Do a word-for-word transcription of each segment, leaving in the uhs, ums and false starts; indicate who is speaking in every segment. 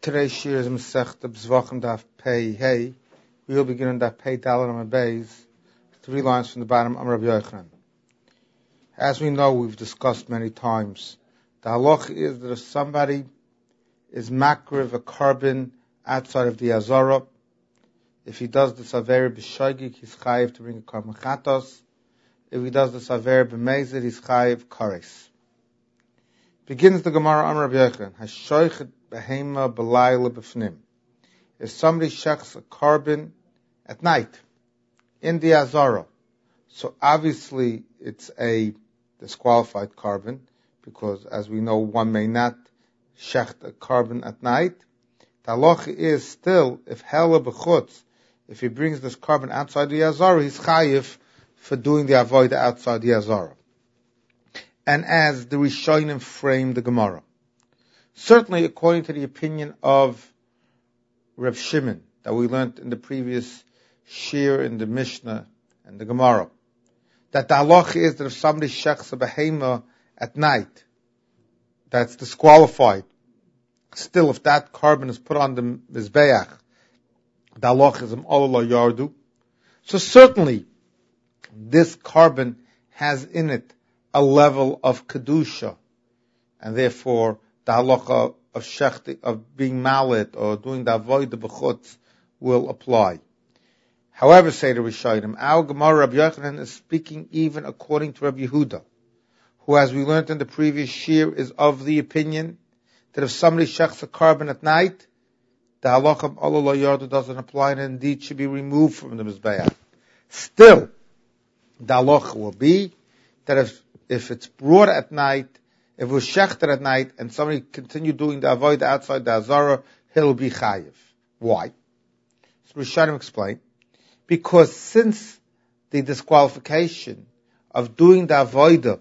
Speaker 1: Today's shir is Masechta B'Zvachim Daf Pei Hey. We will begin on Daf Pei Dalet Amar Beis, three lines from the bottom, Amar Rabbi Yochanan. As we know, we've discussed many times, the halach is that if somebody is makriv, a carbon outside of the Azara, if he does the Saver B'Shoigig, he's chayiv to bring a carbon chatos. If he does the Saver B'Mezid, he's chayiv kares. Begins the Gemara Amar Rabbi Yochanan, Hashoichet behema b'layla b'fnim. If somebody shechs a carbon at night in the Azara, so obviously it's a disqualified carbon, because as we know, one may not shecht a carbon at night. The halacha is still, if hella b'chutz, if he brings this carbon outside the Azara, he's chayiv for doing the avodah outside the Azara. And as the Rishonim frame the Gemara, certainly according to the opinion of Reb Shimon that we learned in the previous shir in the Mishnah and the Gemara, that the halacha is that if somebody shechs a behema at night, that's disqualified. Still, if that carbon is put on the mizbeach, the halacha is m'olah lo yardu. So certainly, this carbon has in it a level of kedusha, and therefore the halacha of shechting, of being malit or doing the avodah b'chutz will apply. However, say the Rishonim, our Gemara Rabbi Yochanan is speaking even according to Rabbi Yehuda, who, as we learned in the previous shir, is of the opinion that if somebody shechs a carbon at night, the halacha of m'olah lo yardu doesn't apply and indeed should be removed from the mizbeach. Still, the halacha will be that if if it's brought at night, if it was shechter at night, and somebody continued doing the avodah outside the Azara, he'll be chayiv. Why? So Rishonim explain, because since the disqualification of doing the avodah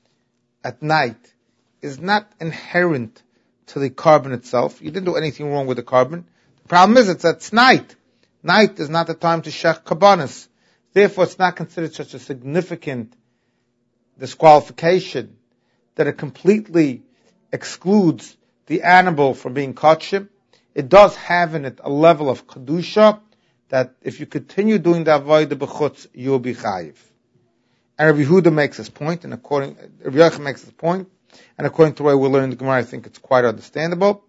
Speaker 1: at night is not inherent to the carbon itself, you didn't do anything wrong with the carbon. The problem is it's at night. Night is not the time to shech kabbanis. Therefore, it's not considered such a significant disqualification that it completely excludes the animal from being kosher. It does have in it a level of kedusha that if you continue doing the avodah b'chutz, you'll be chayiv. And Rabbi Yehuda makes this point, and according Rabbi Yochanan makes this point, and according to the way we learn in the Gemara, I think it's quite understandable.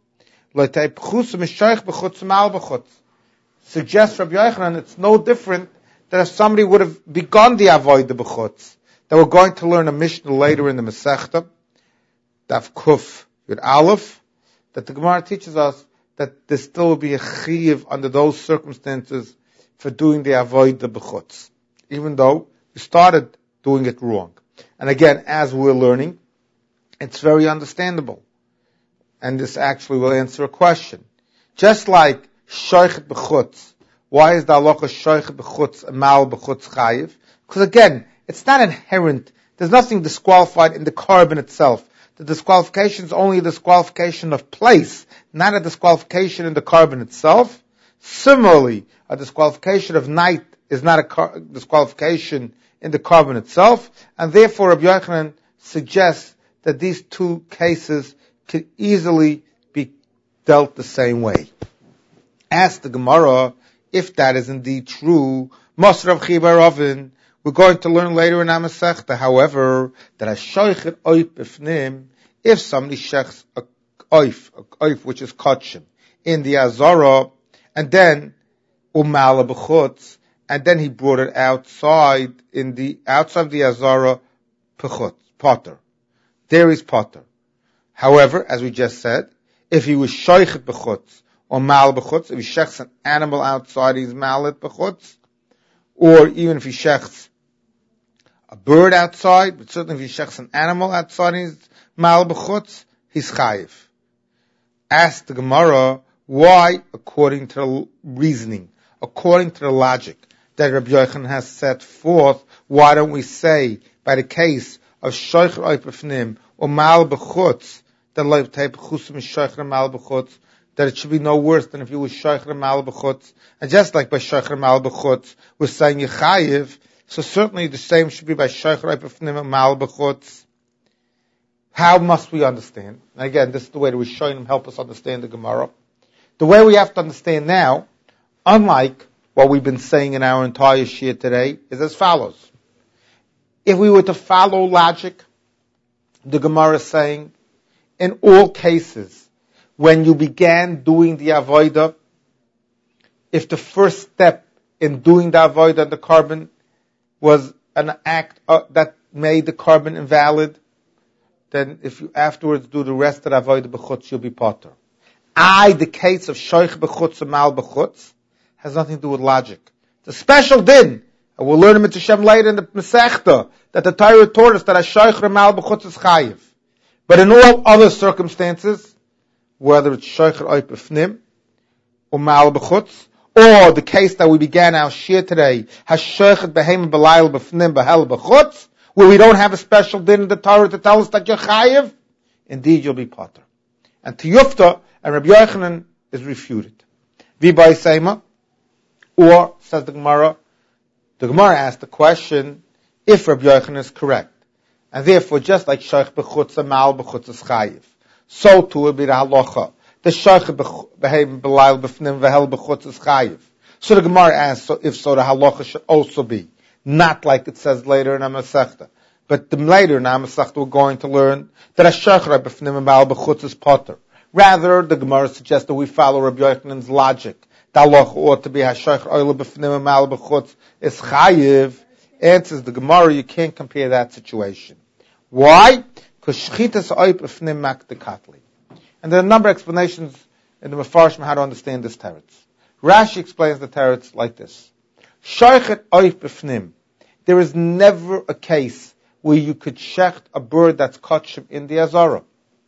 Speaker 1: Suggests Rabbi Yochanan it's no different than if somebody would have begun the avodah b'chutz. That we're going to learn a Mishnah later in the Masechta, Daf Kuf Yud Aleph, that the Gemara teaches us that there still will be a chiyuv under those circumstances for doing the avodah b'chutz, even though you started doing it wrong. And again, as we're learning, it's very understandable. And this actually will answer a question. Just like shoichet b'chutz, why is the halacha shoichet b'chutz a mal b'chutz chayiv? Because again, it's not inherent. There's nothing disqualified in the carbon itself. The disqualification is only a disqualification of place, not a disqualification in the carbon itself. Similarly, a disqualification of night is not a car- disqualification in the carbon itself, and therefore Rabbi Yochanan suggests that these two cases could easily be dealt the same way. Ask the Gemara if that is indeed true. Mosrav Chibar Ravin. We're going to learn later in Amasechta, however, that a shoichet oif b'fnim, if somebody shechs a oif, a oif which is kotshim, in the Azara, and then umala b'chutz, and then he brought it outside, in the, outside of the Azara, pechutz, potter. There is potter. However, as we just said, if he was shoichet b'chutz, or mal b'chutz, if he shechs an animal outside, he's malit b'chutz, or even if he shechs a bird outside, but certainly if he shechs an animal outside his mal b'chutz, he's chayiv. Ask the Gemara, why, according to the reasoning, according to the logic that Rabbi Yochanan has set forth, why don't we say, by the case of shoichet oif b'fnim, or mal b'chutz, that like type chusim is shoichet mal b'chutz, that it should be no worse than if you was shoichet mal b'chutz, and just like by shoichet mal b'chutz, we're saying yechayiv, so certainly the same should be by shoichet b'fnim mal b'chutz. How must we understand? And again, this is the way the Rishonim help us understand the Gemara. The way we have to understand now, unlike what we've been saying in our entire shir today, is as follows. If we were to follow logic, the Gemara is saying, in all cases, when you began doing the avodah, if the first step in doing the avodah on the carbon was an act uh, that made the carbon invalid, then if you afterwards do the rest of the avodah b'chutz, you'll be potter. I, the case of shoich b'chutz and mal b'chutz, has nothing to do with logic. It's a special din, and we'll learn in Mitzvah later in the Masechta, that the Torah taught us that a shoich and mal b'chutz is chayiv. But in all other circumstances, whether it's shoich oip b'fnim, or mal b'chutz, or the case that we began our shir today, hashoichet behem b'layil b'fnim b'hel b'chutz, where we don't have a special din in the Torah to tell us that you're chayiv, indeed you'll be potter. And Tiyufta and Rabbi Yochanan is refuted. V'bai seima, or, says the Gemara, the Gemara asked the question, if Rabbi Yochanan is correct, and therefore just like shoich b'chutz and mal b'chutz is chayiv, so too will be the halacha. The shoich behem b'layil b'fnim v'hel b'chutz is chayiv. So the Gemara asks, so if so, the halacha should also be not like it says later in Masechta. But the later in Masechta we're going to learn that a shoich b'fnim and mal b'chutz is potter. Rather, the Gemara suggests that we follow Rabbi Yochanan's logic. The halacha ought to be hashoich oil b'fnim and mal b'chutz is chayiv. Answers the Gemara, you can't compare that situation. Why? Because shchitas oip b'fnim mak de katli. And there are a number of explanations in the Mefarshim how to understand this teretz. Rashi explains the teretz like this. Shoichet oif b'fnim. There is never a case where you could shecht a bird that's kosher in the Azara.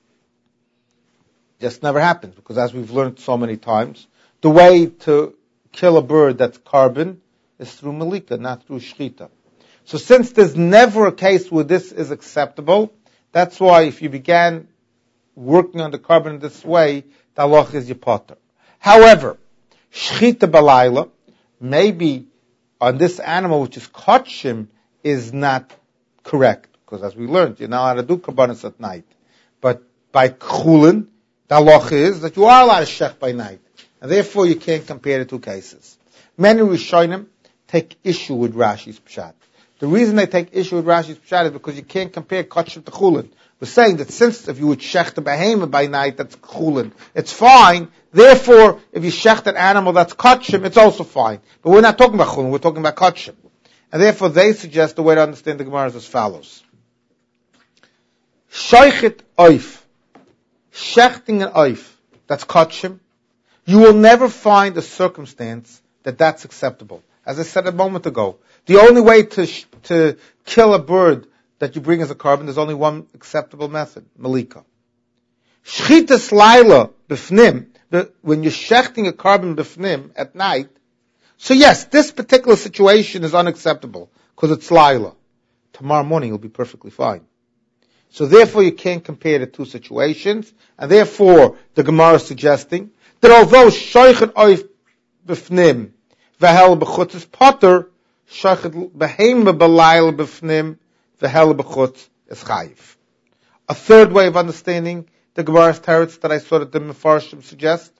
Speaker 1: Just never happens, because as we've learned so many times, the way to kill a bird that's carbon is through malika, not through shchita. So since there's never a case where this is acceptable, that's why if you began working on the carbon in this way, the halacha is your potter. However, shchita balayla, maybe on this animal which is kotshim, is not correct, because as we learned, you're not allowed to do karbanos at night. But by chulin, the halacha is that you are allowed to shech by night, and therefore you can't compare the two cases. Many Rishonim take issue with Rashi's pshat. The reason they take issue with Rashi's pshat is because you can't compare kotshim to chulin. We're saying that since if you would shech the behemoth by night, that's chulin, it's fine. Therefore, if you shech an animal that's kotshim, it's also fine. But we're not talking about chulin, we're talking about kotshim. And therefore they suggest the way to understand the Gemara is as follows. Shoichet oif, shechting an oif, that's kotshim, you will never find a circumstance that that's acceptable. As I said a moment ago, the only way to sh- to kill a bird that you bring as a carbon, there's only one acceptable method, malika. Shchitas laila b'fnim, when you're shechting a carbon b'fnim at night, so yes, this particular situation is unacceptable, because it's laila. Tomorrow morning you'll be perfectly fine. So therefore you can't compare the two situations, and therefore the Gemara is suggesting that although shoichet oif b'fnim v'hel b'chutz is potter, shoichet behema b'layil b'fnim the hell b'chutz is chayiv. A third way of understanding the Gemara's teretz that I saw that the Mefarshim suggest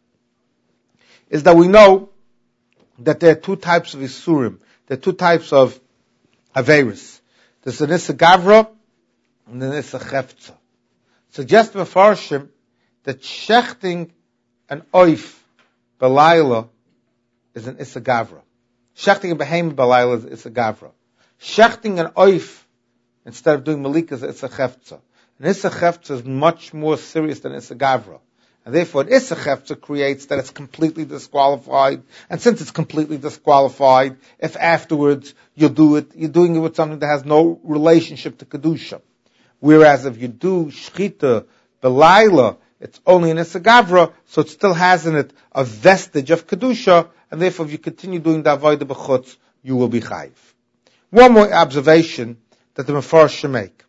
Speaker 1: is that we know that there are two types of isurim. There are two types of averis. There's an issa gavra and an issa chefza. Suggest Mefarshim that shechting an oif b'layla is an issa gavra. Shechting a behemoth b'layla is issa gavra. Shechting an oif instead of doing malikas, it's a chefza. And issa chefza is much more serious than issa gavra. And therefore, an issa chefza creates that it's completely disqualified. And since it's completely disqualified, if afterwards you do it, you're doing it with something that has no relationship to kedusha. Whereas if you do shchita belayla, it's only an issa gavra, so it still has in it a vestige of kedusha. And therefore, if you continue doing the avodah b'chutz, you will be chayiv. One more observation that the Mefarshim make.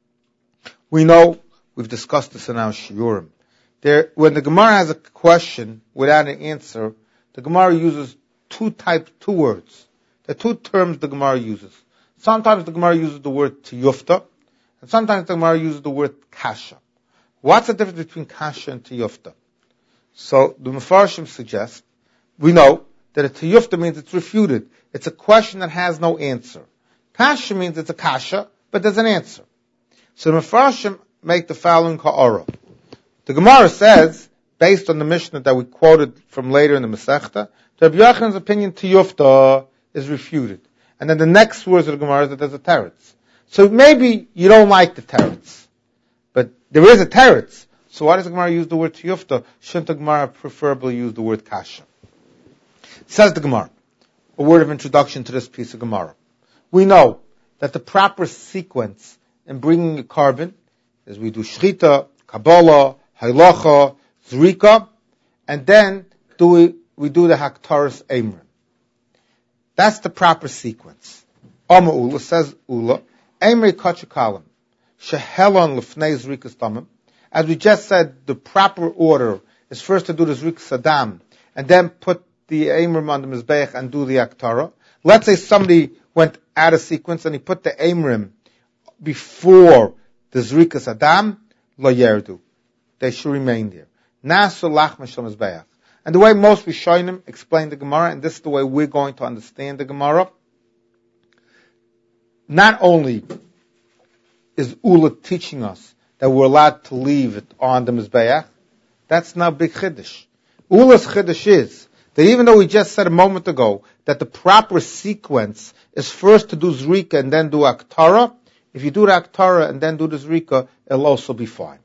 Speaker 1: We know, we've discussed this in our shiurim. There, when the Gemara has a question without an answer, the Gemara uses two types, two words. There are two terms the Gemara uses. Sometimes the Gemara uses the word tiyufta, and sometimes the Gemara uses the word kasha. What's the difference between kasha and tiyufta? So the Mefarshim suggest, we know that a tiyufta means it's refuted. It's a question that has no answer. Kasha means it's a kasha, but there's an answer. So the Mefarshim make the following ha'ara. The Gemara says, based on the Mishnah that we quoted from later in the Masechta, that Rabbi Yochanan's opinion tiyufta is refuted. And then the next words of the Gemara is that there's a teretz. So maybe you don't like the teretz, but there is a teretz. So why does the Gemara use the word tiyufta? Shouldn't the Gemara preferably use the word kasha? Says the Gemara, a word of introduction to this piece of Gemara. We know that the proper sequence in bringing a carbon is we do shchita, kabbalah, halacha, zrika, and then do we, we do the haktaras emrim. That's the proper sequence. Amma Ula says Ula, Emrei Kachakalim, Shehelon Lefnei Zrikas Damim. As we just said, the proper order is first to do the Zrikas Adam, and then put the Emrim on the Mizbeach and do the Aktara. Let's say somebody went out of sequence and he put the Emrim before the Zrikas Adam, Lo Yerdu. They should remain there. Nasu Lach Meshal Mizbeach. And the way most Rishonim explain the Gemara, and this is the way we're going to understand the Gemara, not only is Ula teaching us that we're allowed to leave it on the Mizbeach, that's not big Chiddush. Ula's Chiddush is that even though we just said a moment ago that the proper sequence is first to do Zrika and then do Aktara, if you do the Aktara and then do the Zrika, it'll also be fine.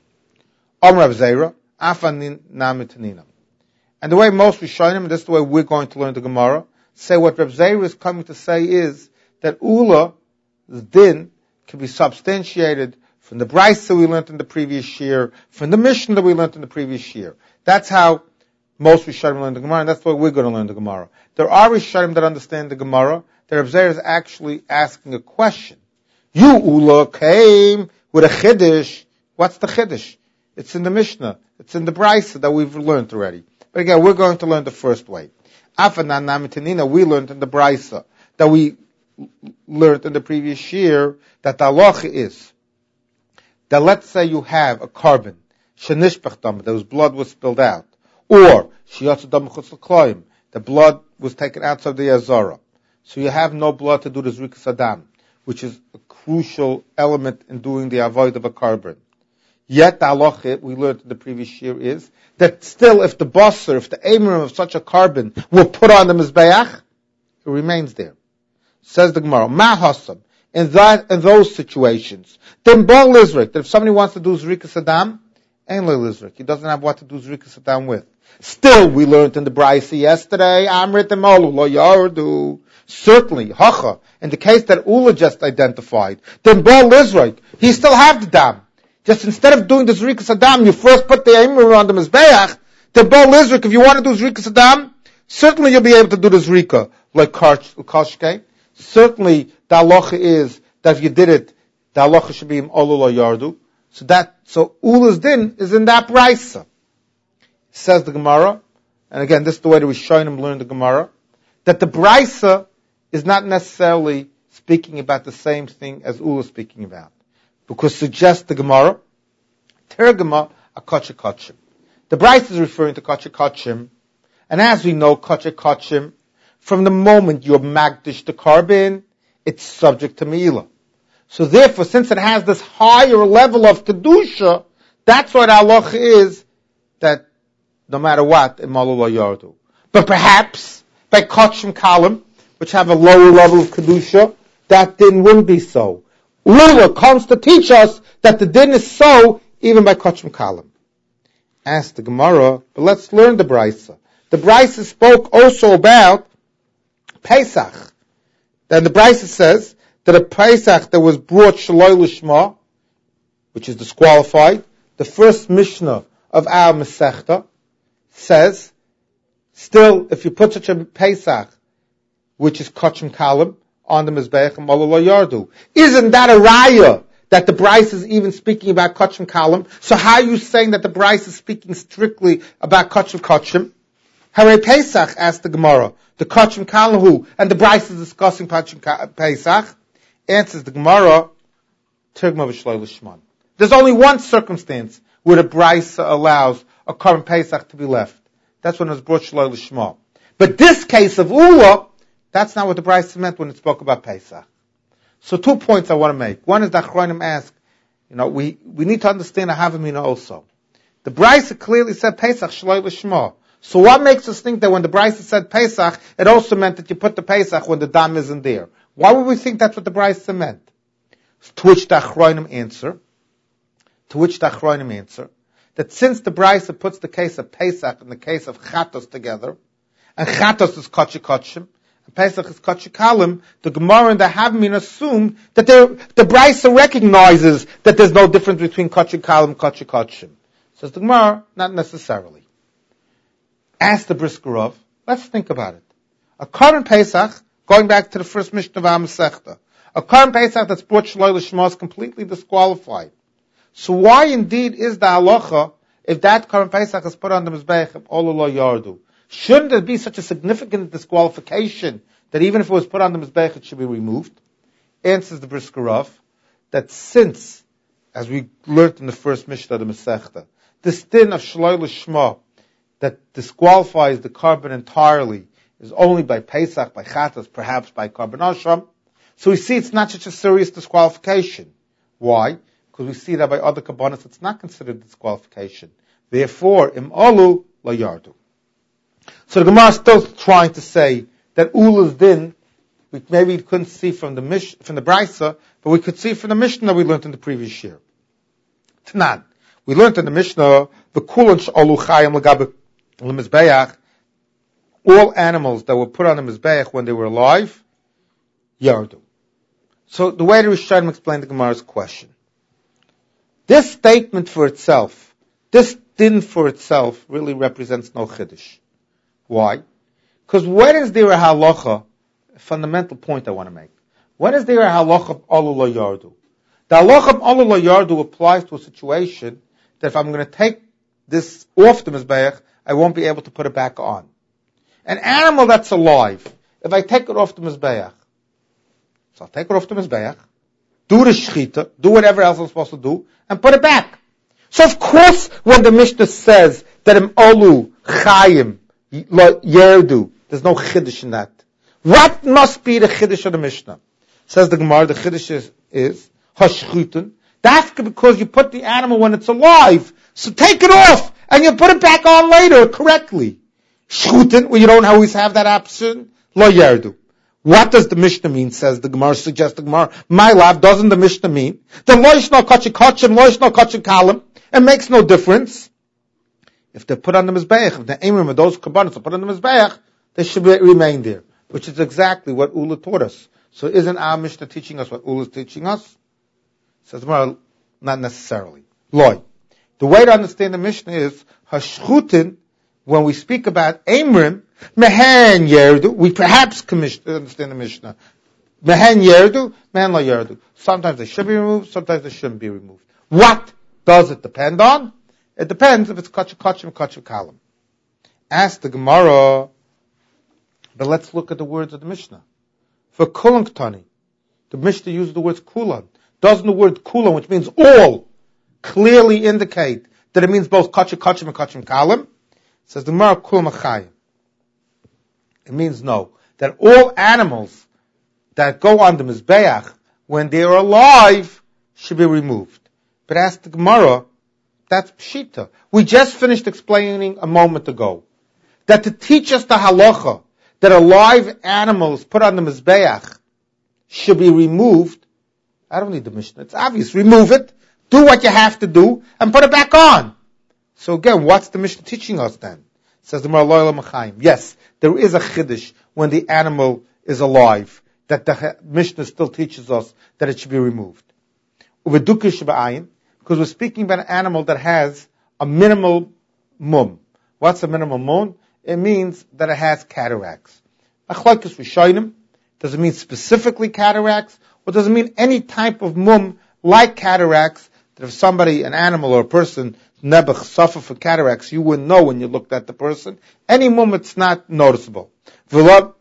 Speaker 1: Om Rav Zera, Afan Namitanina. And the way most Rishonim, and this is the way we're going to learn the Gemara, say what Rav Zera is coming to say is that Ula's din can be substantiated from the Brisa we learned in the previous year, from the Mishnah that we learned in the previous year. That's how most Rishonim learn the Gemara, and that's the way we're going to learn the Gemara. There are Rishonim that understand the Gemara, that Rav Zera is actually asking a question. You, Ula, came with a Chiddush. What's the Chiddush? It's in the Mishnah. It's in the Brisa that we've learned already. But again, we're going to learn the first way. Afanan Namitanina, we learned in the Brisa that we learned in the previous year that the halacha is that let's say you have a carbon, shenishpach dam, whose blood was spilled out, or sheyatzu dam chutz l'kloim, the blood was taken outside the Azara. So you have no blood to do the Zrikas Adam, which is a crucial element in doing the avoid of a carbon. Yet the halacha we learned in the previous year is that still if the basar, if the emrim of such a carbon were put on the Mizbeach, it remains there. Says the Gemara, Ma hasam, in that, in those situations, then bal lizrik, that if somebody wants to do Zrikas Adam, ain't le lizrik, he doesn't have what to do Zrikas Adam with. Still, we learned in the Brisa yesterday, Amrit emalu lo yardu. Certainly, hacha, in the case that Ula just identified, then bal lizrik, he still have the dam. Just instead of doing the Zrikas Adam, you first put the Emrim on the Mizbeach, the Bal Lizrik, if you want to do Zrikas Adam, certainly you'll be able to do the Zrika, like Kashke. Certainly, the halacha is that if you did it, the halacha should be im Olu lo Yardu. So that, so Ula's din is in that Brisa. Says the Gemara, and again, this is the way that we show him learn the Gemara, that the Brisa is not necessarily speaking about the same thing as Ula is speaking about. Because suggests the Gemara, Tergama a Kacha Kachim. The Brisa is referring to Kacha Kachim, and as we know, Kacha Kachim, from the moment you're magdish the carbon, it's subject to Meila. So therefore, since it has this higher level of Kedusha, that's what halacha is, that no matter what, imalu lo yardu. But perhaps, by Kachim Kalim, which have a lower level of Kedusha, that din wouldn't be so. Ula comes to teach us that the din is so even by Kachim Kalim. Ask the Gemara, but let's learn the Brisa. The Brisa spoke also about Pesach. Then the Brisa says that a Pesach that was brought Shaloi Lishma, which is disqualified, the first Mishnah of our Masechta says, still, if you put such a Pesach, which is Kachim Kalim, on the Mizbeach and Malo Lo Yardu. Isn't that a raya that the Brisa is even speaking about Kachim Kalim? So how are you saying that the Brisa is speaking strictly about Kachim Kachim? Hare Pesach, asked the Gemara. The Kachim Kalim who? And the Brisa is discussing Kachim Pesach. Answers the Gemara, Tirgma v'Shloi Lishman. There's only one circumstance where the Brisa allows a Korban Pesach to be left. That's when it was brought Shaloi Lishma. But this case of Ula, that's not what the Brisa meant when it spoke about Pesach. So two points I want to make. One is that Achronim ask, you know, we, we need to understand a Havamina also. The Brisa clearly said Pesach Shaloi Lishma. So what makes us think that when the Brisa said Pesach, it also meant that you put the Pesach when the dam isn't there? Why would we think that's what the Brisa meant? To which the Achronim answer, to which the Achronim answer, that since the Brisa puts the case of Pesach and the case of Chatos together, and Chatos is Kotche Kotchim, and Pesach is Kotche Kalim, the Gemara and the Havmin assume that the Brisa recognizes that there's no difference between Kotche Kalim and Kotche Kotchim. Says the Gemara, not necessarily. Ask the Brisker Rav, let's think about it. A Korban Pesach, going back to the first Mishnah of HaMasechta, a Korban Pesach that's brought Shaloi Lishma is completely disqualified. So why indeed is the halacha if that Korban Pesach is put on the Mizbeach of Olu Lo Yardu? Shouldn't there be such a significant disqualification that even if it was put on the Mizbeach it should be removed? Answers the Brisker Rav that since, as we learned in the first Mishnah of the Masechta, this din of Shaloi Lishma that disqualifies the Korban entirely is only by Pesach, by Chatas, perhaps by Korban Ashram. So we see it's not such a serious disqualification. Why? Because we see that by other Kabbanas it's not considered disqualification. Therefore, im Olu La Yardu. So the Gemara is still trying to say that Ula's din, we maybe couldn't see from the Mish, from the Brisa, but we could see from the Mishnah that we learned in the previous year. Tanan. We learned in the Mishnah, the Kulan Sh'olu Chayim L'gabe L'Mizbeach, all animals that were put on the Mizbeach when they were alive, Yardu. So the way the Rishonim explain the Gemara's question. This statement for itself, this din for itself, really represents no chiddush. Why? Because when is there a halacha, a fundamental point I want to make, when is there a halacha of Olu Lo Yardu? The halacha of Olu Lo Yardu applies to a situation that if I'm going to take this off the Mizbeach, I won't be able to put it back on. An animal that's alive, if I take it off the Mizbeach, so I'll take it off the Mizbeach, do the shchita, do whatever else I'm supposed to do, and put it back. So of course, when the Mishnah says that im Olu Chayim Yerdu, there's no chiddush in that. What must be the chiddush of the Mishnah? Says the Gemara, the chiddush is, is hashchutun. That's because you put the animal when it's alive. So take it off, and you put it back on later correctly. Shchutun, well, you don't always have that option. Lo Yerdu. What does the Mishnah mean? Says the Gemara, suggests the Gemara. My love, doesn't the Mishnah mean the lo yishno kotche kotchim, lo yishno kotche kalim? It makes no difference. If they're put on the Mizbeach, if the Amrim of those Kabbanas are put on the Mizbeach, they should be, remain there. Which is exactly what Ula taught us. So isn't our Mishnah teaching us what Ula is teaching us? Says the Gemara, not necessarily. Loi. The way to understand the Mishnah is, hashchutin, when we speak about Amrim, Mehen Yerdu, we perhaps can understand the Mishnah. Mehen Yerdu, Mehen La Yerdu. Sometimes they should be removed, sometimes they shouldn't be removed. What does it depend on? It depends if it's Kotche Kotchim or Kotche Kalim. Ask the Gemara, but let's look at the words of the Mishnah. For Kulan Ktani, the Mishnah uses the words Kulan. Doesn't the word Kulan, which means all, clearly indicate that it means both Kotche Kotchim and Kotche Kalim? It says the Gemara Kulan Machayim. It means no. That all animals that go on the Mizbeach, when they are alive, should be removed. But ask the Gemara, that's Pshita. We just finished explaining a moment ago that to teach us the halacha that a live animal is put on the Mizbeach should be removed. I don't need the Mishnah. It's obvious. Remove it, do what you have to do, and put it back on. So again, what's the Mishnah teaching us then? Says the Gemara Loyal Machaim. Yes, there is a chiddush when the animal is alive, that the Mishnah still teaches us that it should be removed. Because we're speaking about an animal that has a minimal mum. What's a minimal mum? It means that it has cataracts. Achlokes Rishonim, does it mean specifically cataracts, or does it mean any type of mum like cataracts, that if somebody, an animal or a person, nebuch suffer for cataracts, you wouldn't know when you looked at the person. Any mum, it's not noticeable. And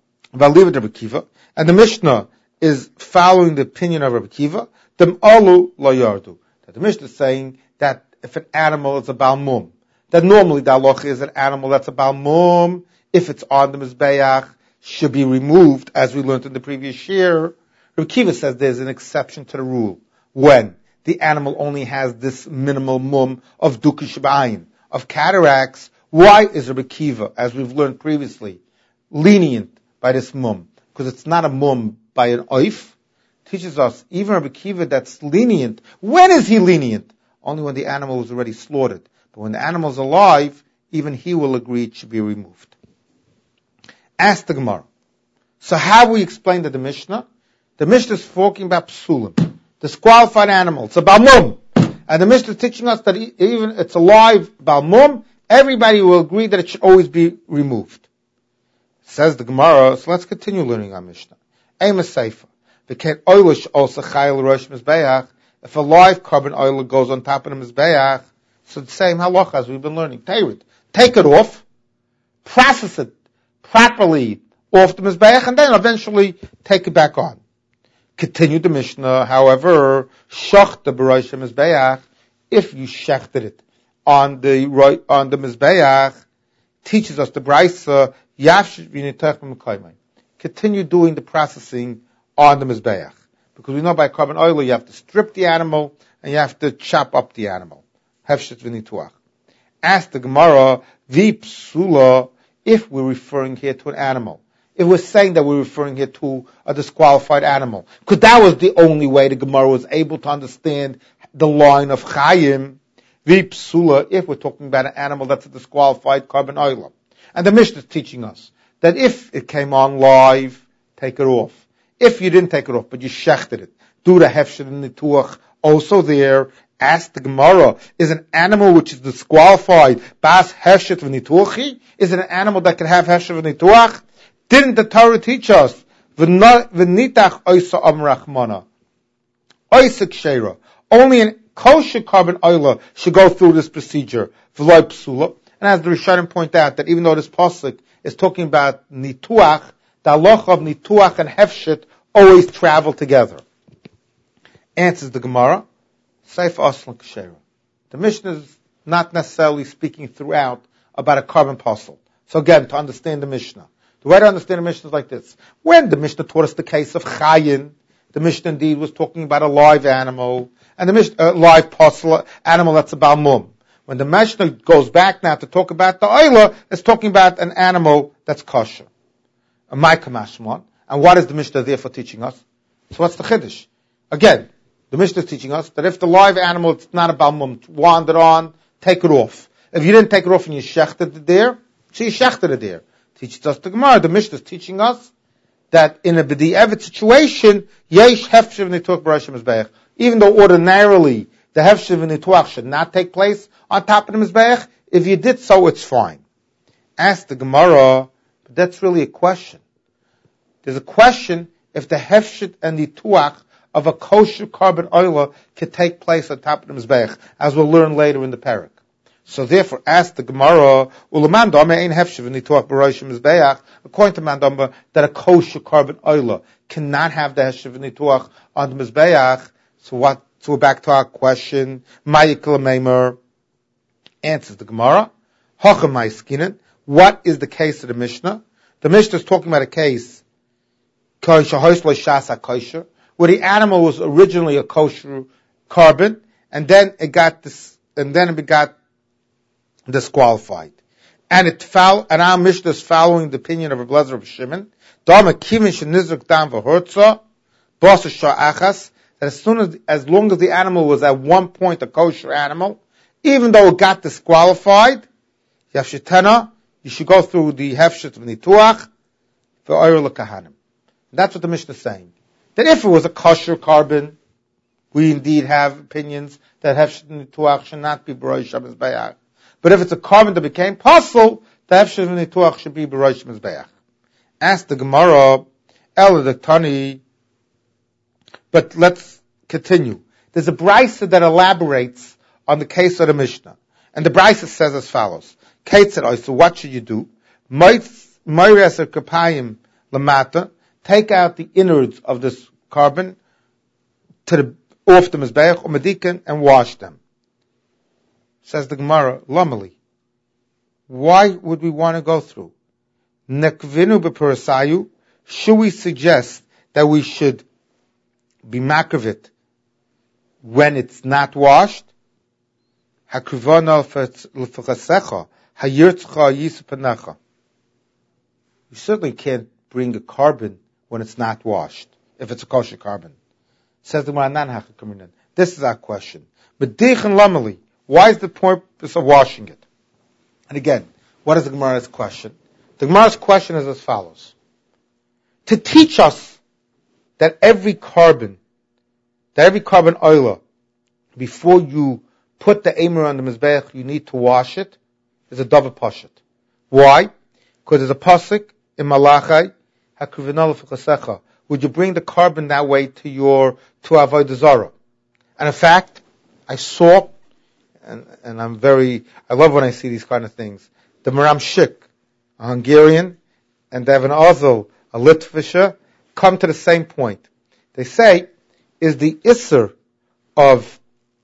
Speaker 1: the Mishnah is following the opinion of Rabbi Kiva, Dem Olu Lo Yardu. That the Mishnah is saying that if an animal is a Baal Mum, that normally the halacha is an animal that's a Baal Mum, if it's on the Mizbeach, should be removed, as we learned in the previous year. Reb Kiva says there's an exception to the rule. When the animal only has this minimal mum of dukish b'ayin, of cataracts, why is Reb Kiva, as we've learned previously, lenient by this mum? Because it's not a mum by an oif. Teaches us, even Reb Kiva that's lenient, when is he lenient? Only when the animal is already slaughtered. But when the animal's alive, even he will agree it should be removed. Ask the Gemara. So how we explain to the Mishnah? The Mishnah is talking about psulim, disqualified animal. It's a balmum. And the Mishnah is teaching us that even it's a live balmum, everybody will agree that it should always be removed. Says the Gemara, so let's continue learning our Mishnah. Amos Seifa. If a live carbon oil goes on top of the Mizbeach, so the same halacha as we've been learning. Teirit. Take it off, process it properly off the Mizbeach, and then eventually take it back on. Continue the Mishnah, however, shach the B'rosh Mizbeach, if you shechted it on the on the Mizbeach, teaches us the Brisa, yafsh v'nitach m'kaymai. Continue doing the processing on the Mizbeach. Because we know by carbon oil you have to strip the animal and you have to chop up the animal. Hefshet v'nituach. Ask the Gemara, v'psula, if we're referring here to an animal. If we're saying that we're referring here to a disqualified animal. Because that was the only way the Gemara was able to understand the line of Chaim. V'psula, if we're talking about an animal that's a disqualified carbon oil. And the Mishnah is teaching us that if it came on live, take it off. If you didn't take it off, but you shechted it, do the hefshet and nituach also there. Ask the Gemara, is an animal which is disqualified, bas hefshet v'nituachi? Is it an animal that can have hefshet v'nituach? Didn't the Torah teach us, v'nitach oisa amrachmana, oisa kshera? Only an kosher carbon oiler should go through this procedure, v'loi psula. And as the Rishonim point out, that even though this pasuk is talking about nituach, the halacha of nituach and hefshet always travel together. Answers the Gemara, Seif Aslan Kshera. The Mishnah is not necessarily speaking throughout about a carbon puzzle. So again, to understand the Mishnah, the way to understand the Mishnah is like this. When the Mishnah taught us the case of Chayin, the Mishnah indeed was talking about a live animal, and the Mishnah, uh, live puzzle, animal that's a balmum. When the Mishnah goes back now to talk about the oila, it's talking about an animal that's kosher. A Maikamashmon. And what is the Mishnah there for teaching us? So what's the Chiddush? Again, the Mishnah is teaching us that if the live animal, it's not a balmum, wandered on, take it off. If you didn't take it off and you shechted it there, so you shechted it there. Teaches us the Gemara. The Mishnah is teaching us that in a b'di'evet situation, yesh hefshev nituach b'rosh mizbeach. Even though ordinarily the hefshev nituach should not take place on top of the mizbeach, if you did so, it's fine. Ask the Gemara, but that's really a question. There's a question if the hefshet and the tuach of a kosher carbon oiler could take place on top of the mizbeach, as we'll learn later in the parak. So therefore, ask the Gemara, according to Mandamba, that a kosher carbon oiler cannot have the hefshet and the tuach on the mizbeach. So what? So we're back to our question. Ma'ikla meimer answers the Gemara. What is the case of the Mishnah? The Mishnah is talking about a case where the animal was originally a kosher carbon, and then it got this, and then it got disqualified. And it fell, and our Mishnah is following the opinion of Rabbi Lezer of Shimon, that as soon as, as long as the animal was at one point a kosher animal, even though it got disqualified, you should go through the hefshet of nituach for oil kahanim. That's what the Mishnah is saying. That if it was a kosher carbon, we indeed have opinions that hefshet and nituach should not be b'rosh mizbeach. But if it's a carbon that became possible, the hefshet and nituach should be b'rosh mizbeach. Ask the Gemara, El the Tani. But let's continue. There's a brisa that elaborates on the case of the Mishnah, and the brisa says as follows: Kate said, "So what should you do? Moires or kapayim lamata." Take out the innards of this carbon to the, off the mizbeach or medikan and wash them. Says the Gemara, Lamali. Why would we want to go through? Nekvinu b'perasayu. Should we suggest that we should be makravit when it's not washed? Hakrivana l'fchasecha hayirtzcha yispanecha. You certainly can't bring a carbon when it's not washed, if it's a kosher carbon. Says the Gemara, this is our question. But Deichin Lamali, why is the purpose of washing it? And again, what is the Gemara's question? The Gemara's question is as follows. To teach us that every carbon, that every carbon oila, before you put the Eimer on the Mizbeach, you need to wash it, is a Davar Pashat. Why? Because there's a pasuk in Malachai, Hakrivinal F'chasecha. Would you bring the carbon that way to your, to Avodah Zarah? And in fact, I saw, and, and I'm very, I love when I see these kind of things, the Maram Shik, a Hungarian, and Devin Ozel, a Litvisha, come to the same point. They say, is the Isser of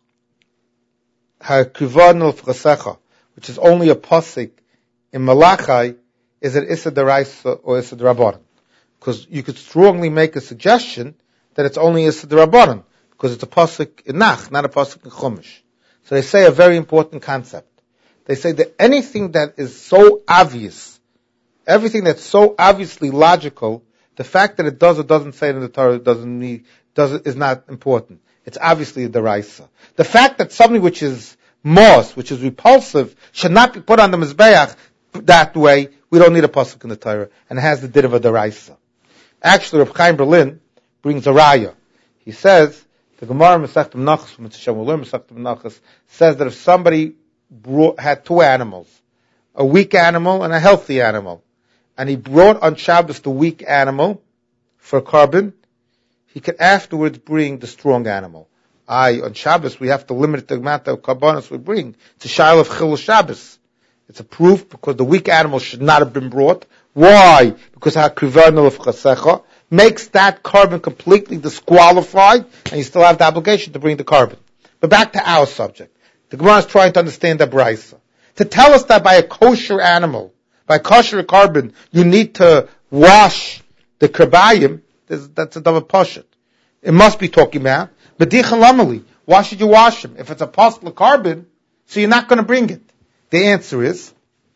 Speaker 1: Hakrivinal F'chasecha, which is only a pasuk in Malachai, is it Issa Deraisa or Issa Derabanan? Because you could strongly make a suggestion that it's only Issa Derabanan, because it's a pasuk in Nach, not a pasuk in Chumash. So they say a very important concept. They say that anything that is so obvious, everything that's so obviously logical, the fact that it does or doesn't say it in the Torah doesn't need, does is not important. It's obviously a deraisa. The fact that something which is mos, which is repulsive, should not be put on the Mizbeach that way, we don't need a pasuk in the Torah, and it has the din of a deraisa. Actually, Reb Chaim Berlin brings a raya. He says, the Gemara Masechta Menachos, from Mitzvah we learn Masechta Menachos, says that if somebody brought, had two animals, a weak animal and a healthy animal, and he brought on Shabbos the weak animal for carbon, he could afterwards bring the strong animal. I, on Shabbos, we have to limit the amount of carbonos we bring to Shail of Chilul Shabbos. It's a proof because the weak animal should not have been brought. Why? Because HaKrivanul of Chasecha makes that carbon completely disqualified, and you still have the obligation to bring the carbon. But back to our subject. The Gemara is trying to understand the Braisa. To tell us that by a kosher animal, by a kosher carbon, you need to wash the kerbayim, that's a Davar Pashat. It must be talking about, but Dichan Lamali, why should you wash them? If it's a possible carbon, so you're not going to bring it. The answer is,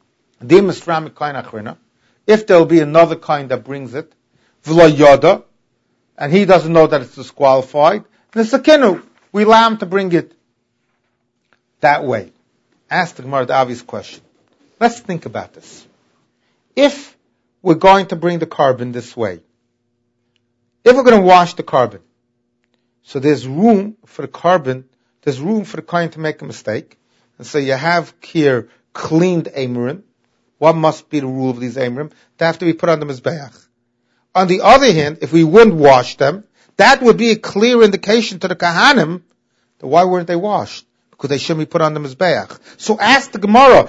Speaker 1: if there will be another kind that brings it, V'lo and he doesn't know that it's disqualified, then Sakenu, we allow him to bring it that way. Ask the Gemara the obvious question. Let's think about this. If we're going to bring the carbon this way, if we're going to wash the carbon, so there's room for the carbon, there's room for the kohen to make a mistake, and so you have here cleaned Eimerim. What must be the rule of these Eimerim? They have to be put on the Mizbeach. On the other hand, if we wouldn't wash them, that would be a clear indication to the Kahanim that why weren't they washed? Because they shouldn't be put on the Mizbeach. So ask the Gemara,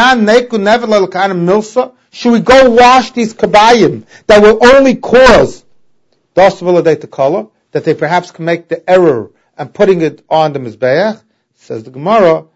Speaker 1: should we go wash these kabayim that will only cause the color, that they perhaps can make the error and putting it on the Mizbeach? Says the Gemara,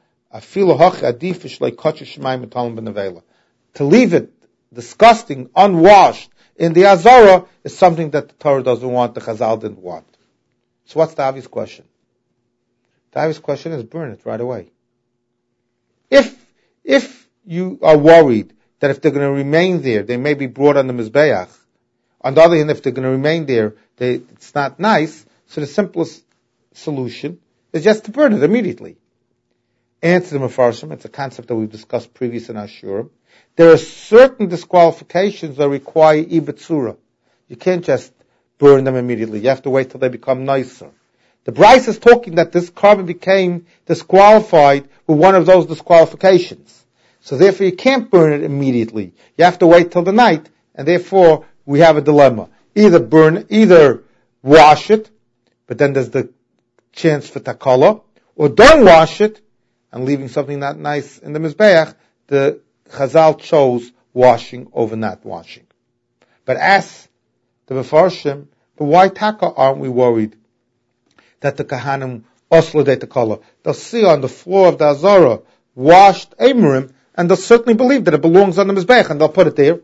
Speaker 1: to leave it disgusting, unwashed, in the Azara is something that the Torah doesn't want, the Chazal didn't want. So what's the obvious question? The obvious question is burn it right away. If, if you are worried that if they're going to remain there, they may be brought on the Mizbeach. On the other hand, if they're going to remain there, they, it's not nice, so the simplest solution is just to burn it immediately. Answer the Mefarshim, it's a concept that we've discussed previously in our Shurim. There are certain disqualifications that require Ibetzura. You can't just burn them immediately. You have to wait till they become nicer. The Bryce is talking that this carbon became disqualified with one of those disqualifications. So therefore you can't burn it immediately. You have to wait till the night, and therefore we have a dilemma. Either burn, either wash it, but then there's the chance for takala, or don't wash it, and leaving something not nice in the Mizbeach. The Chazal chose washing over not washing. But ask the Mefarshim, but why taka aren't we worried that the Kahanim oslo de takala? They'll see on the floor of the Azara washed Eimerim, and they'll certainly believe that it belongs on the Mizbeach, and they'll put it there.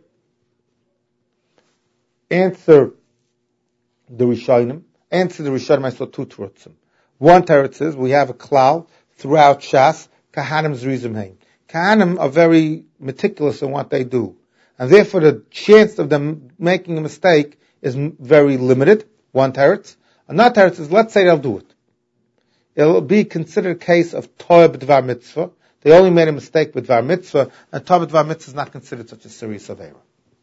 Speaker 1: Answer the Rishonim. Answer the Rishonim, I saw two terutzim. One teretz is, we have a klal throughout Shas, Kahanim Zrizim Hein. Kahanim are very meticulous in what they do, and therefore the chance of them making a mistake is very limited. One teretz. Another teretz is, let's say they'll do it. It'll be considered a case of Toah b'dvar mitzvah. They only made a mistake with Dvar Mitzvah, and Toah b'dvar mitzvah is not considered such a serious avera.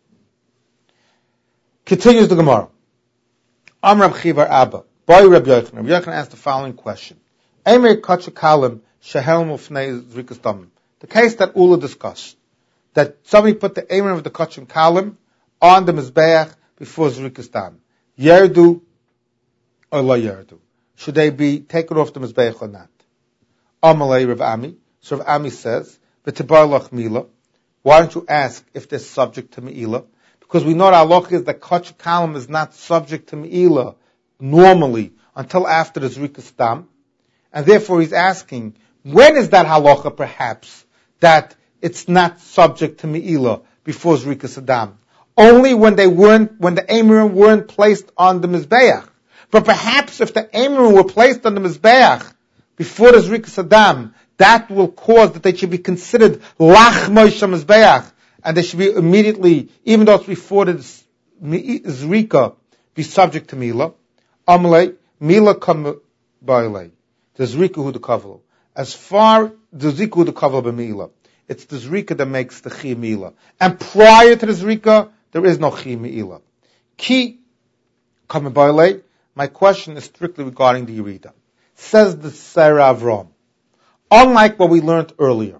Speaker 1: Continues the Gemara. Am Rab Chivar Abba, Boy Rab Yochanan. Rab Yochanan asked the following question. Eimer Kachah Kalim Shehelm Ufnei Zrikas Damim. The case that Ula discussed, that somebody put the Eimer of the Kachim Kalim on the Mizbeach before Zrikas Dam. Yerdu or La Yerdu. Should they be taken off the Mizbeach or not? Amalei Rav Ami. So Rav Ami says, V'tibar lach mila. Why don't you ask if they're subject to Me'ilah? Because we know the halacha is that Kachah Kalim is not subject to Me'ilah normally until after the Zrikas Dam. And therefore he's asking, when is that halacha perhaps that it's not subject to Me'ilah before Zrikas Dam? Only when they weren't, when the Eimerim weren't placed on the Mizbeach. But perhaps if the Eimerim were placed on the Mizbeach before the Zrikas Dam, that will cause that they should be considered Lach Moshe Mizbeach, and they should be immediately, even though it's before the Zrika, be subject to Mila. Amalei, Mila kam ba'ilei. The Zrika hu the kavlo. As far, the Zrika hu the kavlo b'Mila. It's the Zrika that makes the Chi Mila. And prior to the Zrika, there is no Chi Mila. Ki kam ba'ilei. My question is strictly regarding the Yerida. Says the Sarah Avram. Unlike what we learned earlier.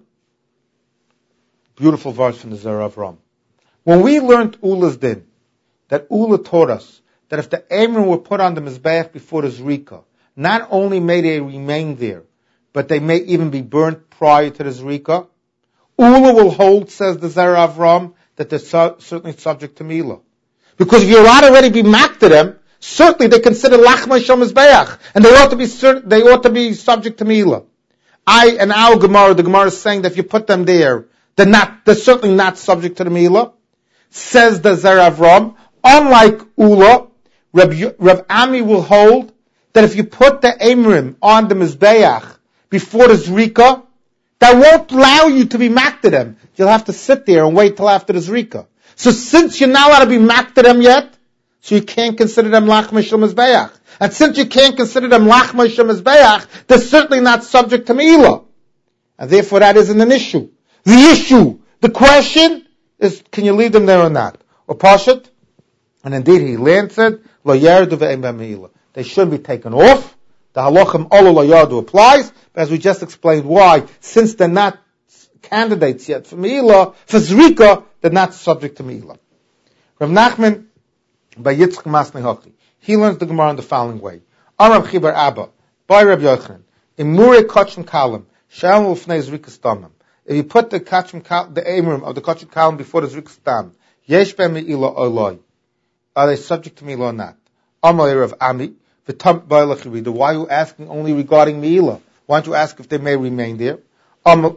Speaker 1: Beautiful verse from the Zera Avram. When we learned Ula's din, that Ula taught us that if the Eimerim were put on the Mizbeach before the Zrika, not only may they remain there, but they may even be burnt prior to the Zrika, Ula will hold, says the Zera Avram, that they're su- certainly subject to Mila. Because if you're allowed already be mak to them, certainly they consider Lachma Shom Mizbeach, and they ought to be cert- they ought to be subject to Mila. I and our Gemara, the Gemara is saying that if you put them there, they're not, they're certainly not subject to the Mila. Says the Zera Avram, unlike Ula, Reb, Reb Ami will hold that if you put the Eimerim on the Mizbeach before the Zrika, that won't allow you to be mak to them. You'll have to sit there and wait till after the Zrika. So since you're not allowed to be mak to them yet, so you can't consider them Lach Mishal Mizbeach. And since you can't consider them Lach Mishal Mizbeach, they're certainly not subject to Me'ilah. And therefore that isn't an issue. The issue, the question is, can you leave them there or not? Or Pashat? And indeed he answered, Lo Yerdu ve'em Me'ilah. They should be taken off. The halachim olu Lo Yerdu applies, but as we just explained why, since they're not candidates yet for Me'ilah, for Zrika, they're not subject to Me'ilah. Rav Nachman, by Yitzchak Masnei Hachi, he learns the Gemara in the following way. Arab Chibar Abba, by Rab Yochanan, Imure Kachim Kalim, Shalom Ufnei Zrikas Damim. If you put the Kachim Kalim, the Eimerim of the Kachim Kalim before the Zrikas Dam, Yesh Ben Me'ilah Oloi. Are they subject to Me'ilah or not? Amalei Rav Ami, V'tam Ba'ilach Yerida. Why are you asking only regarding Me'ilah? Why don't you ask if they may remain there? Amalei,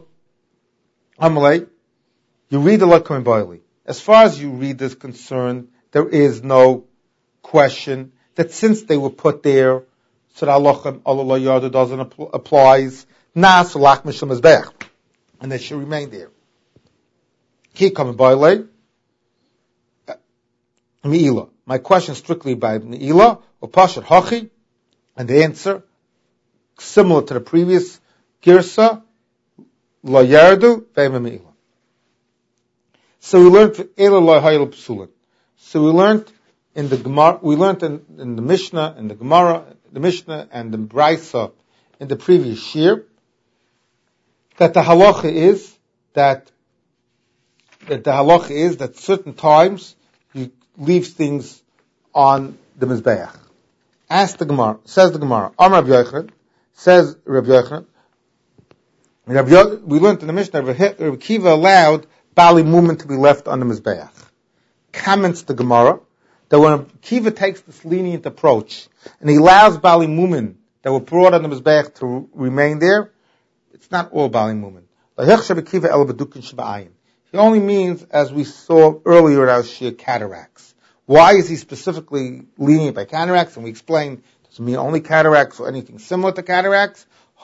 Speaker 1: Yerida L'Kamin Ba'ilai. As far as Yerida is concerned, there is no question that since they were put there, so the halachim Allah Yarda doesn't appl- applies. Nas Lach Mishal Mizbeach, and they should remain there. Ki coming by late. Me'ilah. My question is strictly by Me'ilah or Pashat Hachi, and the answer similar to the previous Girsa Lo Yardu Ve'em Me'ilah. So we learned Ela Lo Hayil Psulim. So we learned in the Gemara, we learned in, in the Mishnah, in the Gemara, the Mishnah and the Braisa in the previous year, that the halacha is that, that the halacha is that certain times you leave things on the Mizbeach. Ask the Gemara, says the Gemara, Am Rabbi Yochanan, says Rabbi Yochanan, Rabbi Yochanan, we learned in the Mishnah, Rabbi Kiva allowed Bali Mumin to be left on the Mizbeach. Comments the Gemara that when Kiva takes this lenient approach and he allows Bali Mumin that were brought on the Mizbeach to remain there, it's not all Bali Mumin. He only means, as we saw earlier in our shir, cataracts. Why is he specifically lenient by cataracts? And we explained, it doesn't mean only cataracts or anything similar to cataracts.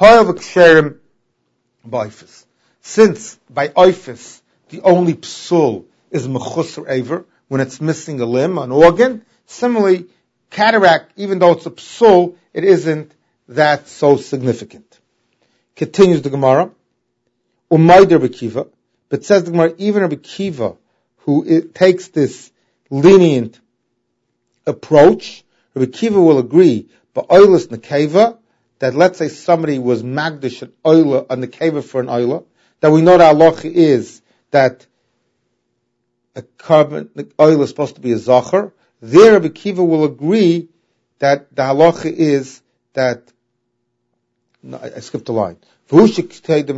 Speaker 1: Since by oifis, the only psul is mechusar aver, when it's missing a limb, an organ. Similarly, cataract, even though it's a psul, it isn't that so significant. Continues the Gemara. Umayder Bekiva, but says the Gemara, even Rabbi Kiva, who it, takes this lenient approach, Rabbi Kiva will agree, but oilas nekeva, that let's say somebody was magdish an oila, a nekeva for an oila, that we know the halacha is that a carbon oil is supposed to be a zachar. There, Rabbi Kiva will agree that the halacha is that. No, I, I skipped a line. Even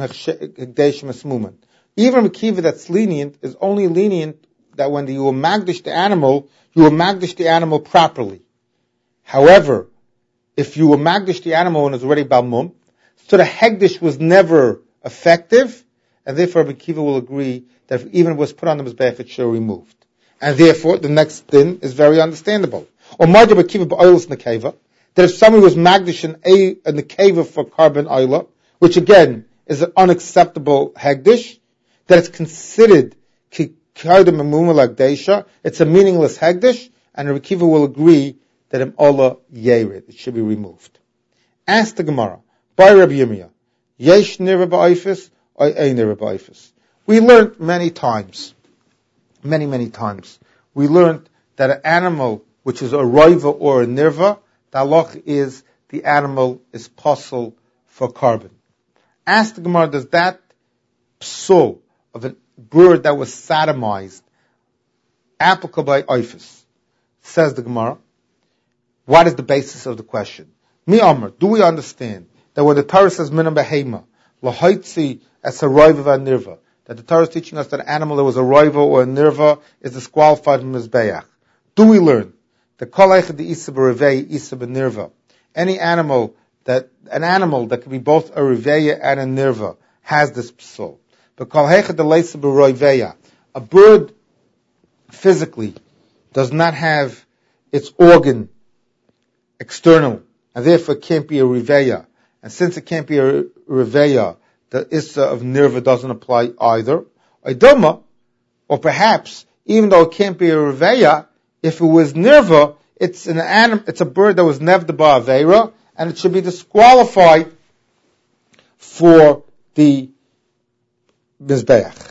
Speaker 1: Rabbi Kiva that's lenient is only lenient that when you will magdish the animal, you will magdish the animal properly. However, if you will magdish the animal when it's already balmum, so the hegdish was never effective, and therefore Rabbi Kiva will agree that if even it was put on the mizbeach, it should be removed. And therefore, the next din is very understandable. Or Rabbi Kiva ba'oilus nekeva, that if somebody was magdish an a, a nekeva for carbon oila, which again is an unacceptable hegdish, that it's considered kikardam amuma lagdeisha, it's a meaningless hegdish, and Rabbi Kiva will agree that im ola yerid, it should be removed. Ask the Gemara, by Rabbi Yirmiyah, yesh nirva ba'ifis, or ein nirva ba'ifis. We learned many times, many, many times, we learned that an animal which is a roiva or a nirva, the halach is the animal is possible for carbon. Ask the Gemara, does that psul of a bird that was sodomized applicable by oifis? Says the Gemara. What is the basis of the question? Mi Amr, do we understand that when the Torah says minam behema, lahaitzi as a roiva and nirva, that the Torah is teaching us that an animal that was a roiva or a nirva is disqualified from mizbeach? Do we learn that kol echad isa b'revei isa b'nirva, any animal that an animal that can be both a reveya and a nirva has this psul? But kol echad leisa b'roiveya, a bird physically does not have its organ external, and therefore can't be a reveya. And since it can't be a reveya, the issa of nirva doesn't apply either. Idoma, or perhaps, even though it can't be a reveya, if it was nirva, it's an anim, it's a bird that was nevda ba'aveira, and it should be disqualified for the mizbeach.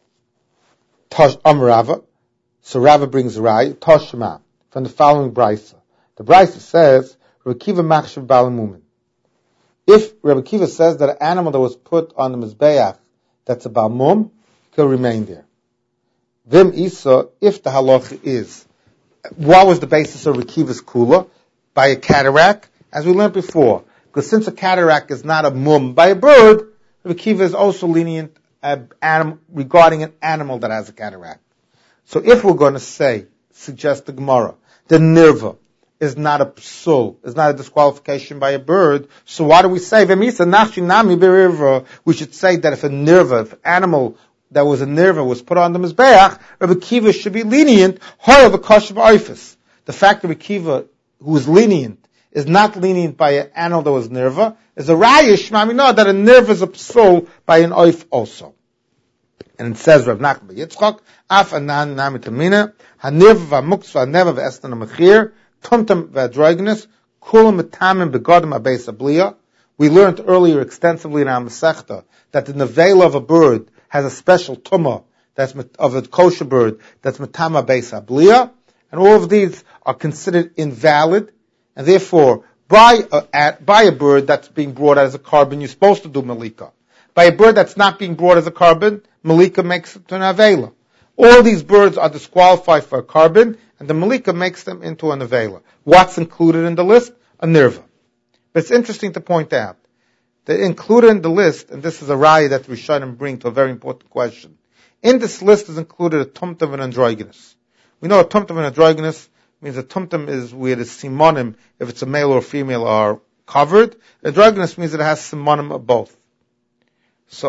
Speaker 1: Tosh Amrava, so Rava brings a rai, Toshma, from the following brisa. The brisa says, Rabbi Kiva machshav balamumin. If Rabbi Kiva says that an animal that was put on the mizbeach that's a balmum, can remain there. Vim isa, if the halacha is, what was the basis of Rabbi Kiva's kula? By a cataract, as we learned before. Because since a cataract is not a mum by a bird, Rabbi Kiva is also lenient uh, anim, regarding an animal that has a cataract. So if we're going to say, suggest the Gemara, the nirva is not a psul, is not a disqualification by a bird, so why do we say, we should say that if a nirva, if an animal that was a nirva was put on the mizbeach, Rabbi Kiva should be lenient, the fact that Rabbi Kiva, who is lenient, is not lenient by an animal that was nirva, is a rayish, know that a nirva is a psul by an oif also. And it says, Rav Nachman Yitzchak, af anan namitamina, hanirva v'mukts v'aneva v'estan ha'mechir, tumtum v'adroignus, kulam etamim begodim abeis abliya. We learned earlier extensively in our Masechta that the nevela of a bird has a special tumah that's of a kosher bird that's metama beis abliya, and all of these are considered invalid, and therefore by a, at, by a bird that's being brought out as a carbon, you're supposed to do malika. By a bird that's not being brought as a carbon, malika makes it to an avela. All these birds are disqualified for a carbon, and the malika makes them into an avela. What's included in the list? A nirva. But it's interesting to point out that included in the list, and this is a raya that Rishonim bring to a very important question. In this list is included a tumtum and androgynous. We know a tumtum and androgynous means a tumtum is where the simonim, if it's a male or female, are covered. Androgynous means it has simonim of both. So,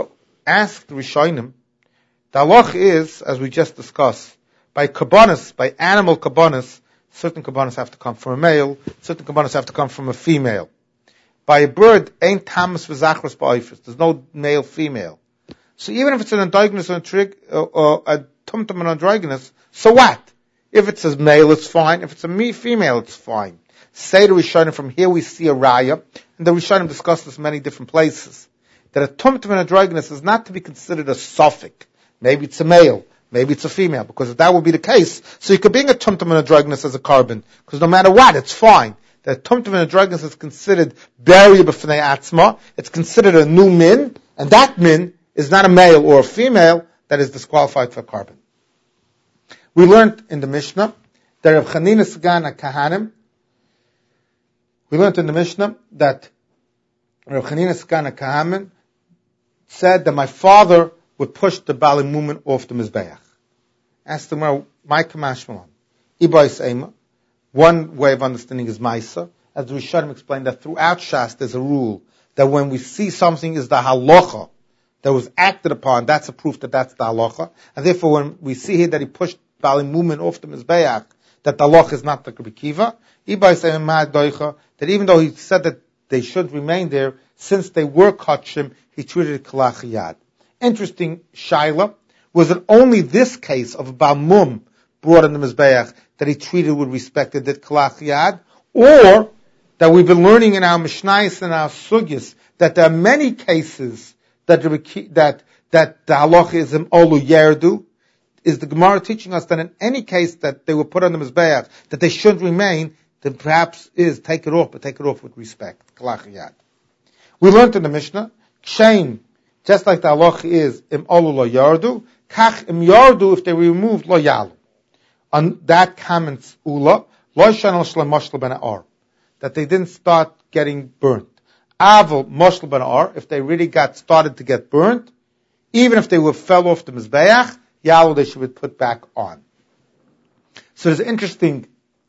Speaker 1: asked the Rishonim, the halach is, as we just discussed, by kabbanis, by animal kabbanis, certain kabbanis have to come from a male, certain kabbanis have to come from a female. By a bird, ain't tamas v'zachros ba'ifus. There's no male, female. So even if it's an androgynous or a, trig, or, or a tumtum and androgynous, so what? If it's a male, it's fine. If it's a me female, it's fine. Say the Rishonim, from here we see a raya, and the Rishonim discuss this in many different places, that a tumtum and androgynous is not to be considered a suffix. Maybe it's a male, maybe it's a female, because if that would be the case, so you could bring a tumtum and androgynous as a carbon, because no matter what, it's fine. The tumtum and androgynous is considered bari b'fnei atzma, it's considered a new min, and that min is not a male or a female that is disqualified for carbon. We learned in the Mishnah that Rav Chanina Sagan Kahanim, we learned in the Mishnah that Rav Chanina Sagan Kahanim said that my father would push the Bali Mumin off the Mizbeach. Asked him, well, my Kamashmalan, Ibais Ema, one way of understanding is Maisa. As the Rishonim explained that throughout Shas there's a rule that when we see something is the halacha that was acted upon, that's a proof that that's the halacha. And therefore when we see here that he pushed Bali Mumin off the Mizbeach, that the halacha is not the Rabbi Kiva, that even though he said that they should remain there, since they were kachim, he treated it kalachiyad. Interesting shaila, was it only this case of Bamum brought in the Mizbeach that he treated with respect to that kalachiyad, or that we've been learning in our Mishnayos and our Sugyas that there are many cases that that that the halacha is im olu yerdu? Is the Gemara teaching us that in any case that they were put on the Mizbeach, that they should remain, then perhaps is take it off, but take it off with respect. Kalachiyad. We learned in the Mishnah, Kshein, just like the halacha is im olu lo yardu, kach im yardu, if they were removed lo yalu. On that comments ula, lo shanal shlem moshel ben ar, that they didn't start getting burnt. Aval moshel ben ar, if they really got started to get burnt, even if they were fell off the Mizbeach, yalu they should be put back on. So there's an interesting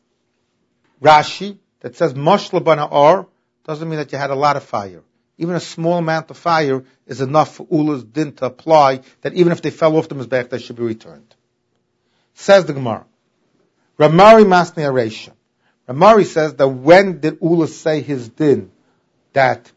Speaker 1: Rashi that says moshel ben ar doesn't mean that you had a lot of fire. Even a small amount of fire is enough for ula's din to apply, that even if they fell off the Mizbeach, they should be returned. Says the Gemara, Ramari Masni Aresha. Ramari says that when did Ula say his din that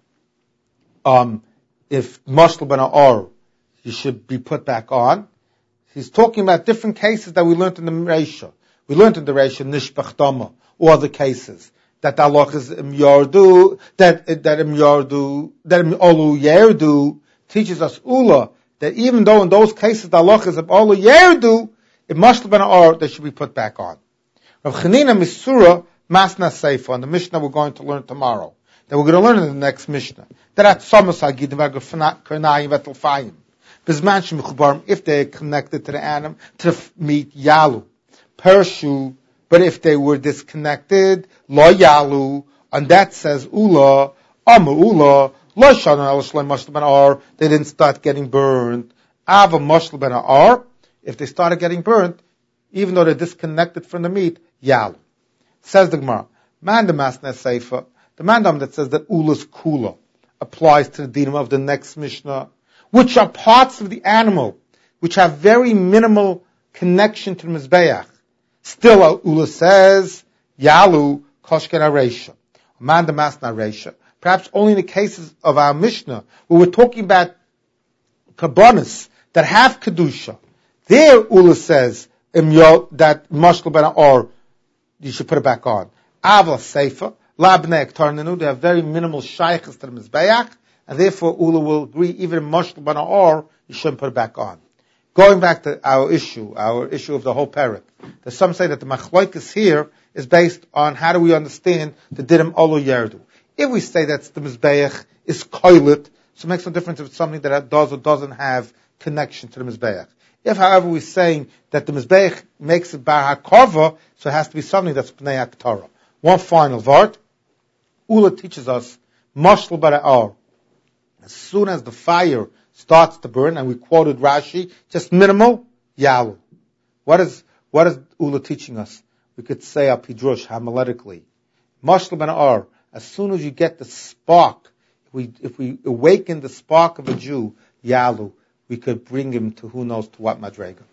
Speaker 1: um, if Moshel ben Ar, he should be put back on? He's talking about different cases that we learned in the Reisha. We learned in the Reisha Nishbach Dama, or other cases that the halach is im yardu, that that im yardu, that im olu yerdu teaches us Ula that even though in those cases the halach is im olu yerdu, if Moshel ben Ar, they should be put back on. Rav Chanina Misura Masna Seifa, and the Mishnah we're going to learn tomorrow, that we're going to learn in the next Mishnah, that at Samas Hagid Karnayim Vetelfayim, Bizman Shemichubarim, if they're connected to the animal, to the meat, Yalu, Pershu, but if they were disconnected, Lo Yalu, and that says Ula, Amr Ula, Lo Shana El Shlem Moshel ben Ar, they didn't start getting burned. Ava Moshel ben Ar, if they started getting burnt, even though they're disconnected from the meat, Yalu. Says the Gemara, Mandam Asna Seifa, the Mandam that says that Ula's Kula applies to the dinim of the next Mishnah, which are parts of the animal, which have very minimal connection to the Mizbeach. Still, Ula says, Yalu, Koshken Aresha, Mandam Asna Aresha. Perhaps only in the cases of our Mishnah, where we're talking about Kabbonis that have Kedusha. There, Ula says, that Moshel ben Ar, you should put it back on. Avla Seifa, Labnek Tarnanu, they have very minimal shaykhs to the Mizbeach, and therefore Ula will agree, even in Moshel ben Ar, you shouldn't put it back on. Going back to our issue, our issue of the whole parak, there's some say that the Machlokes here is based on how do we understand the Didim Olu Yerdu. If we say that the Mizbeach is koilet, so it makes no difference if it's something that does or doesn't have connection to the Mizbeach. If, however, we're saying that the Mizbeach makes it bar hakava, so it has to be something that's pnei haktorah. One final word. Ula teaches us, Moshel ben Ar. As soon as the fire starts to burn, and we quoted Rashi, just minimal, Yalu. What is, what is Ula teaching us? We could say a pidrush, homiletically. Moshel ben Ar, as soon as you get the spark, if we, if we awaken the spark of a Jew, Yalu, we could bring him to who knows to what madrega.